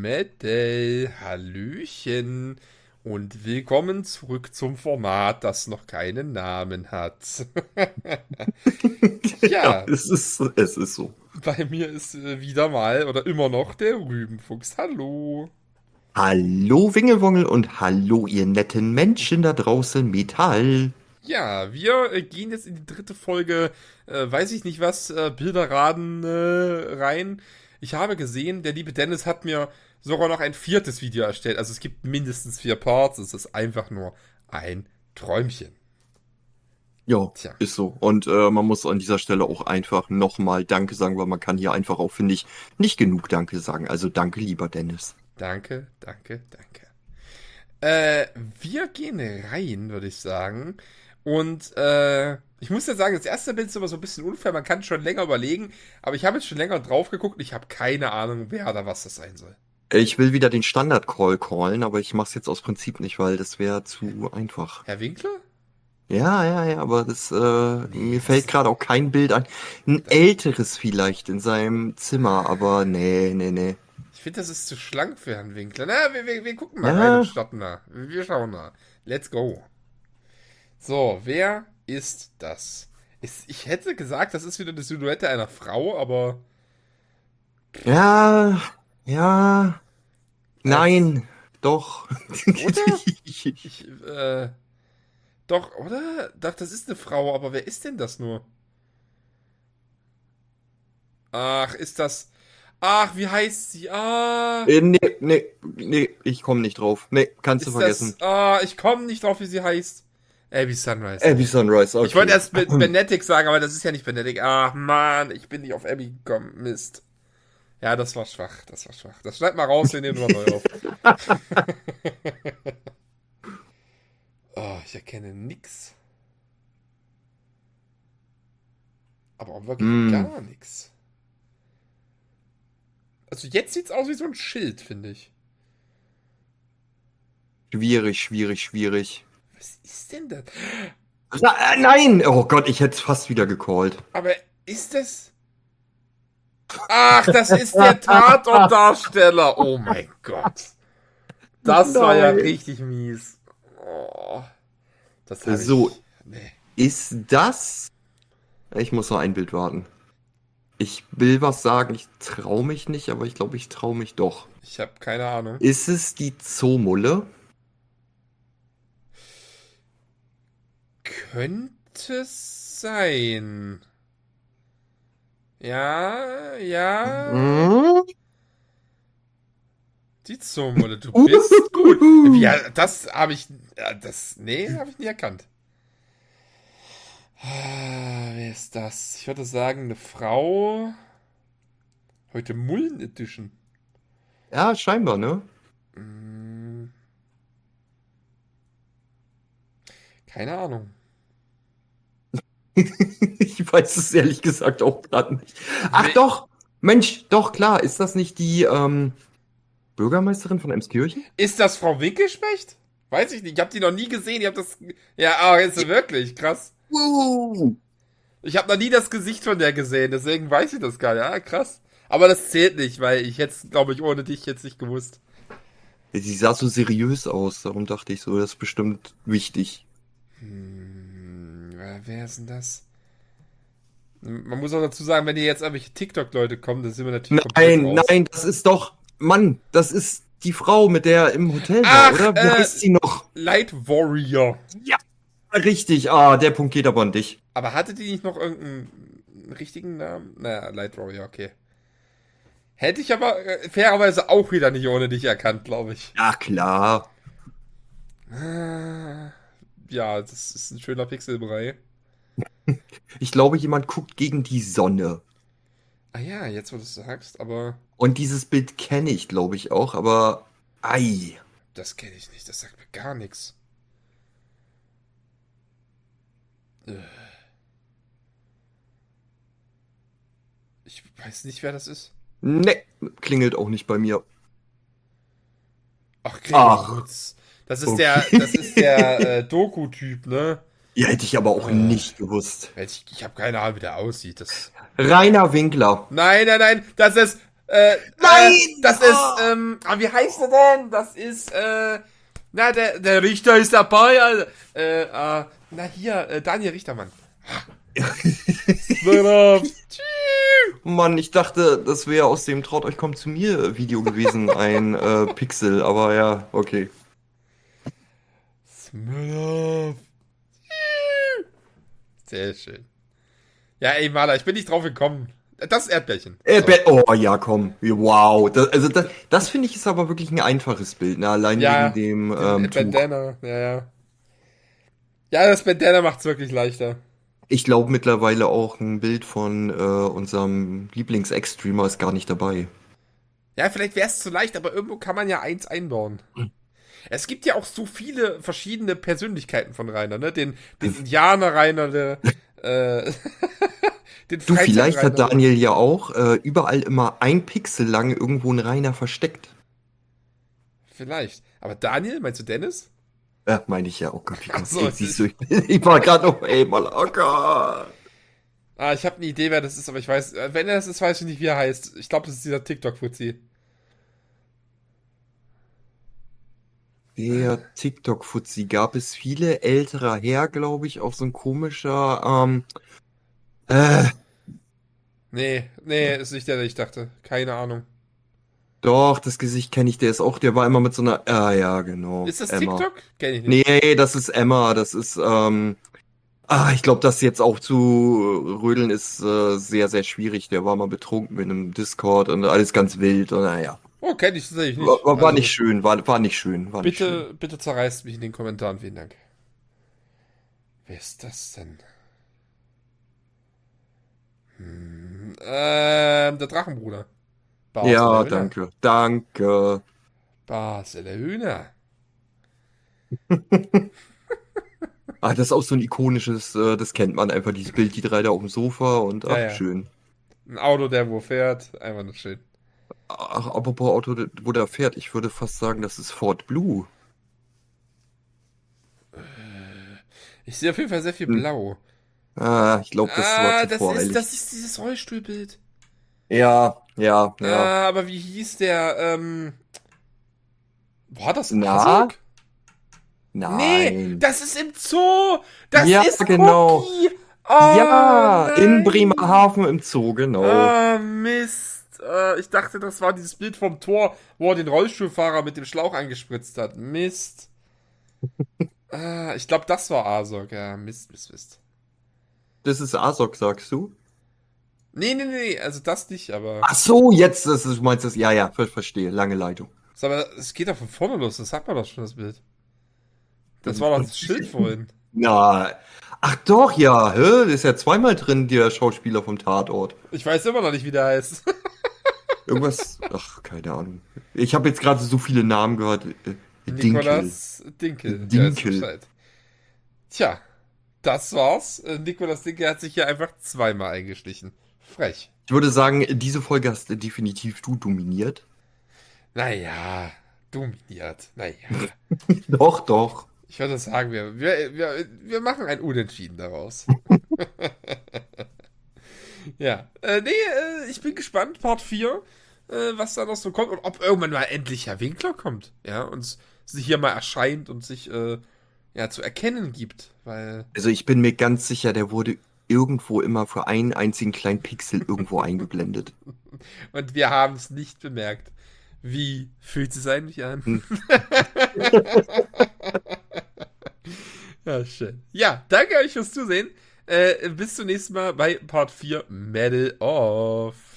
Mädel, Hallöchen und willkommen zurück zum Format, das noch keinen Namen hat. Ja, Ja, es ist so. bei mir ist wieder mal oder immer noch der Rübenfuchs. Hallo. Hallo Wingelwongel und hallo ihr netten Menschen da draußen Metall. Ja, wir gehen jetzt in die dritte Folge, weiß ich nicht was, Bilderraden rein. Ich habe gesehen, der liebe Dennis hat mir sogar noch ein viertes Video erstellt. Also es gibt mindestens 4 Parts. Es ist einfach nur ein Träumchen. Ja, Tja, ist so. Und man muss an dieser Stelle auch einfach nochmal Danke sagen, weil man kann hier einfach auch, finde ich, nicht genug Danke sagen. Also danke, lieber Dennis. danke, danke, danke. Wir gehen rein, würde ich sagen. Und ich muss ja sagen, das erste Bild ist immer so ein bisschen unfair. Man kann schon länger überlegen. Aber ich habe jetzt schon länger drauf geguckt und ich habe keine Ahnung, wer oder was das sein soll. Ich will wieder den Standard-Call callen, aber ich mache es jetzt aus Prinzip nicht, weil das wäre zu einfach. Herr Winkler? Ja, aber Nee, mir fällt gerade auch kein Bild ein. Ein das, älteres vielleicht in seinem Zimmer, aber nee. ich finde, das ist zu schlank für Herrn Winkler. Na, wir gucken mal rein und Ja, starten mal. Wir schauen mal. Let's go. So, wer ist das? Ich hätte gesagt, das ist wieder eine Silhouette einer Frau, aber ja, ja. als, Nein, doch. oder? Ich, doch, oder? Doch, das ist eine Frau, aber wer ist denn das nur? Ach, ist das. Ach, wie heißt sie? Ah, Nee, ich komme nicht drauf. Nee, kannst du ist das. vergessen. Ah, ich komme nicht drauf, wie sie heißt. Abby Sunrise. Abby Sunrise, Ich wollte okay. erst Benedict sagen, aber das ist ja nicht Benedict. Ach, Mann, ich bin nicht auf Abby gekommen. Mist. Ja, das war schwach, das war schwach. Das schneid mal raus, wir nehmen nur neu auf. Oh, ich erkenne nix. Aber auch wirklich Hm, gar nix. Also jetzt sieht's aus wie so ein Schild, finde ich. schwierig. Was ist denn das? Nein! Oh Gott, ich hätte es fast wieder gecallt. Aber ist das... Ach, das ist der Tatortdarsteller. Oh mein Gott. Das war ja Nein. richtig mies. Oh, das habe So, ich... Nee. ist das... Ich muss noch ein Bild warten. Ich will was sagen, ich traue mich nicht, aber ich glaube, ich traue mich doch. Ich habe keine Ahnung. Ist es die Zoomulle? Könnte sein. Ja. Hm? Die Zoomulle, du bist gut. Ja, das habe ich. Nee, habe ich nie erkannt. Wer ist das? Ich würde sagen, eine Frau. Heute Mullen Edition. Ja, scheinbar, ne? Hm, keine Ahnung. Ich weiß es ehrlich gesagt auch gerade nicht. Ach We doch, Mensch, doch klar, ist das nicht die Bürgermeisterin von Emskirchen? ist das Frau Winkelspecht? Weiß ich nicht. Ich habe die noch nie gesehen. Ich habe das. Ja, aber ist sie wirklich krass. Uh. Ich habe noch nie das Gesicht von der gesehen, deswegen weiß ich das gar nicht. Ja, krass. Aber das zählt nicht, weil ich hätte es, glaube ich, ohne dich jetzt nicht gewusst. Sie sah so seriös aus, darum dachte ich so, das ist bestimmt wichtig. Wer ist denn das? Man muss auch dazu sagen, wenn hier jetzt irgendwelche TikTok-Leute kommen, dann sind wir natürlich komplett raus. Nein, das ist doch, Mann, das ist die Frau, mit der er im Hotel war, Ach, oder? Wie heißt sie noch? Light Warrior. Ja, richtig. Ah, der Punkt geht aber an dich. Aber hatte die nicht noch irgendeinen richtigen Namen? Naja, Light Warrior, okay. Hätte ich aber fairerweise auch wieder nicht ohne dich erkannt, glaube ich. Ja, klar. Ja, das ist ein schöner Pixelbrei. Ich glaube, jemand guckt gegen die Sonne. Ah ja, jetzt wo du es sagst, aber Und dieses Bild kenne ich, glaube ich, auch, aber ei. das kenne ich nicht. Das sagt mir gar nichts. Äh, Ich weiß nicht, wer das ist. Ne, klingelt auch nicht bei mir. Ach, Gregor Ach, Wutz. okay. Das ist der Doku-Typ, ne? Ja, hätte ich aber auch Äh, nicht gewusst. ich habe keine Ahnung, wie der aussieht. Rainer Winkler. Nein, das ist Nein! Das ist, wie heißt er denn? Das ist, der Richter ist dabei, Alter. Daniel Richtermann. Mann, ich dachte, das wäre aus dem Traut euch kommt zu mir Video gewesen, ein Pixel, aber ja, okay. Smurf. Sehr schön. Ja, ey, Maler, ich bin nicht drauf gekommen. Das Erdbärchen. Oh ja, komm. Wow. Das finde ich ist aber wirklich ein einfaches Bild, ne? Allein Ja, wegen dem Tuch. Bandana, ja. Ja, das Bandana macht's wirklich leichter. Ich glaube mittlerweile auch ein Bild von unserem Lieblings-Ex-Streamer ist gar nicht dabei. Ja, vielleicht wäre es zu leicht, aber irgendwo kann man ja eins einbauen. Es gibt ja auch so viele verschiedene Persönlichkeiten von Rainer, ne? Den Indianer Rainer, den Du, vielleicht hat Rainer. Daniel ja auch überall immer ein Pixel lang irgendwo einen Rainer versteckt. Vielleicht. Aber Daniel, meinst du Dennis? Ja, meine ich ja. Oh Gott, wie Ach so, siehst du, ich war gerade noch, ey, mal, oh Gott. Ich habe eine Idee, wer das ist, aber ich weiß, wenn er das ist, weiß ich nicht, wie er heißt. Ich glaube, das ist dieser TikTok-Fuzzi. Der TikTok-Fuzzi gab es viele älterer Herr, glaube ich, auch so ein komischer, äh, Nee, ist nicht der ich dachte. Keine Ahnung. doch, das Gesicht kenne ich, der war immer mit so einer, ja, genau, Ist das Emma. TikTok? Kenn ich nicht. Nee, das ist Emma, das ist, ich glaube, das jetzt auch zu rödeln ist sehr, sehr schwierig. Der war mal betrunken mit einem Discord und alles ganz wild und naja. Oh, kenne ich tatsächlich nicht. War nicht schön, war nicht schön, war nicht schön. Bitte zerreißt mich in den Kommentaren, vielen Dank. Wer ist das denn? Der Drachenbruder. Basel Ja, der Hühner. danke. Basel der Hühner. Das ist auch so ein ikonisches, das kennt man einfach, dieses Bild, die drei da auf dem Sofa und Ja. schön. Ein Auto, der wo fährt. Einfach nur schön. Ach, apropos Auto, wo der fährt, ich würde fast sagen, das ist Ford Blue. Ich sehe auf jeden Fall sehr viel Blau. Ich glaube, das war zu voreilig. Das ist dieses Rollstuhlbild. Ja. Aber wie hieß der, war das Na? Asok? Nein. Nee, das ist im Zoo. Das Ja, ist genau. Cookie. Oh, Ja, in nein. Bremerhaven im Zoo, genau. Ah, Mist. Ich dachte, das war dieses Bild vom Tor, wo er den Rollstuhlfahrer mit dem Schlauch angespritzt hat. Mist. Ich glaube, das war Asok. Ja, Mist. Das ist Asok, sagst du? Nee, also das nicht, aber. Ach so, jetzt, du meinst das, ja, verstehe, lange Leitung. Aber es geht doch von vorne los, das sagt man doch schon, das Bild. Das war doch das Schild vorhin. Na, ach doch, ja, das ist ja zweimal drin, der Schauspieler vom Tatort. Ich weiß immer noch nicht, wie der heißt. Irgendwas, ach, keine Ahnung. Ich habe jetzt gerade so viele Namen gehört. Nikolas Dinkel. Der weiß Bescheid. Tja, das war's. Nikolas Dinkel hat sich hier einfach zweimal eingeschlichen. Frech. Ich würde sagen, diese Folge hast definitiv du dominiert. Naja, dominiert. Naja. Doch. Ich würde sagen, wir machen ein Unentschieden daraus. Ja. Ich bin gespannt, Part 4, was da noch so kommt und ob irgendwann mal endlich Herr Winkler kommt. Ja, und sich hier mal erscheint und sich zu erkennen gibt. Weil. Also ich bin mir ganz sicher, der wurde irgendwo immer für einen einzigen kleinen Pixel irgendwo eingeblendet. Und wir haben es nicht bemerkt. Wie fühlt es eigentlich an? Ja, schön. Ja, danke euch fürs Zusehen. Bis zum nächsten Mal bei Part 4 Medal of.